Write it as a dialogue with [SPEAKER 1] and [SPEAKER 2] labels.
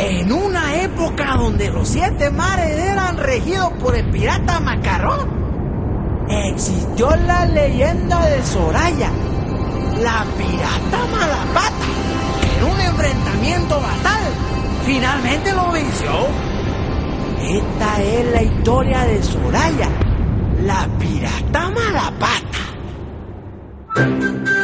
[SPEAKER 1] En una época donde los 7 mares eran regidos por el pirata Macarrón, existió la leyenda de Soraya, la pirata Malapata, que en un enfrentamiento fatal finalmente lo venció. Esta es la historia de Soraya, la pirata Malapata.